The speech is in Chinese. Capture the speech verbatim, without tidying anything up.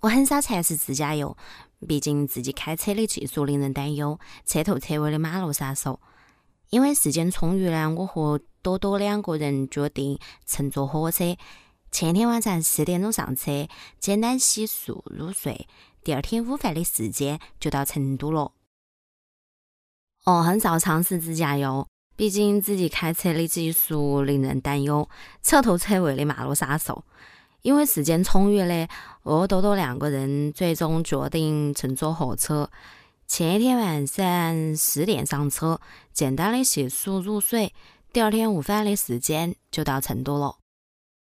我很少尝试自驾游，毕竟自己开车的技术令人担忧，彻头彻尾的马路杀手。因为时间充裕呢，我和多多两个人决定乘坐火车。前天晚上十点钟上车，简单洗漱入睡，第二天午饭的时间就到成都了。哦，很少尝试自驾游，毕竟自己开车的技术令人担忧，彻头彻尾的马路杀手。因为时间充裕的，我和多多两个人最终决定乘坐火车。前一天晚上十点上车，简单的洗漱入睡，第二天午饭的时间就到成都了。